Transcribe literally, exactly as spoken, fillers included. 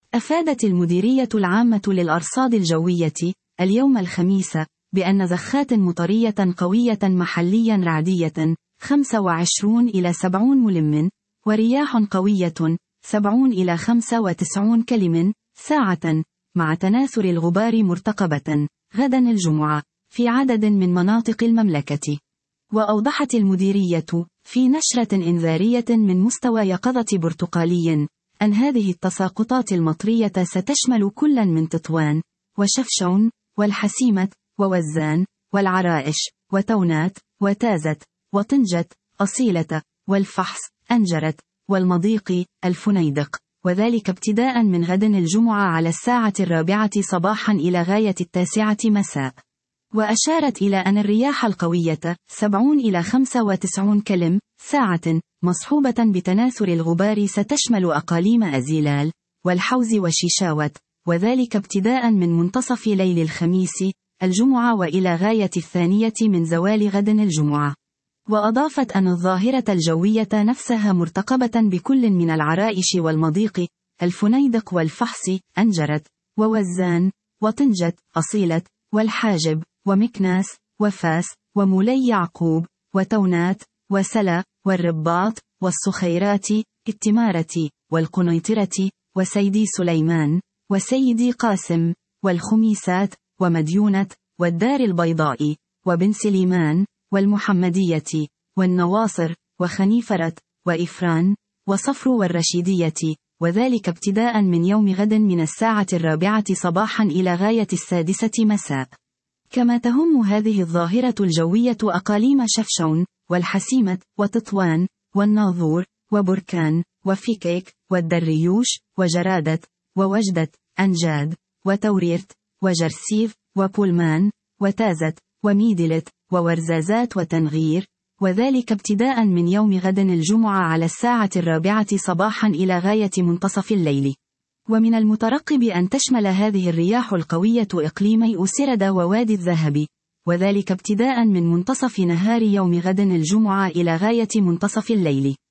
أفادت المديرية العامة للأرصاد الجوية اليوم الخميس بأن زخات مطرية قوية محليا رعدية خمسة وعشرين إلى سبعين ملم، ورياح قوية سبعين إلى خمسة وتسعين كلم ساعة، مع تناثر الغبار مرتقبة غدا الجمعة في عدد من مناطق المملكة. وأوضحت المديرية في نشرة إنذارية من مستوى يقظة برتقالي أن هذه التساقطات المطرية ستشمل كلا من تطوان وشفشون والحسيمة ووزان والعرائش وتونات وتازت وطنجة أصيلة والفحص أنجرت والمضيق الفنيدق، وذلك ابتداء من غد الجمعة على الساعة الرابعة صباحا إلى غاية التاسعة مساء. وأشارت إلى أن الرياح القوية سبعين إلى خمسة وتسعين كلم ساعة مصحوبة بتناثر الغبار ستشمل أقاليم أزيلال والحوز وشيشاوت، وذلك ابتداء من منتصف ليل الخميس الجمعة وإلى غاية الثانية من زوال غد الجمعة. وأضافت أن الظاهرة الجوية نفسها مرتقبة بكل من العرائش والمضيق الفنيدق والفحص أنجرت ووزان وطنجة أصيلة والحاجب ومكناس وفاس ومولي يعقوب وتونات وسلا والرباط والصخيرات التمارة والقنيطرة وسيدي سليمان وسيدي قاسم والخميسات ومديونة والدار البيضاء وبن سليمان والمحمدية والنواصر وخنيفرة وإفران وصفر والرشيدية، وذلك ابتداء من يوم غد من الساعة الرابعة صباحا إلى غاية السادسة مساء. كما تهم هذه الظاهرة الجوية أقاليم شفشون والحسيمة وتطوان والناظور وبركان وفيكيك والدريوش وجرادة ووجدة أنجاد وتوريرت وجرسيف وبولمان وتازت وميدلت وورزازات وتنغير، وذلك ابتداء من يوم غد الجمعة على الساعة الرابعة صباحا إلى غاية منتصف الليل. ومن المترقب أن تشمل هذه الرياح القوية إقليمي أسردة ووادي الذهب، وذلك ابتداء من منتصف نهار يوم غد الجمعة إلى غاية منتصف الليل.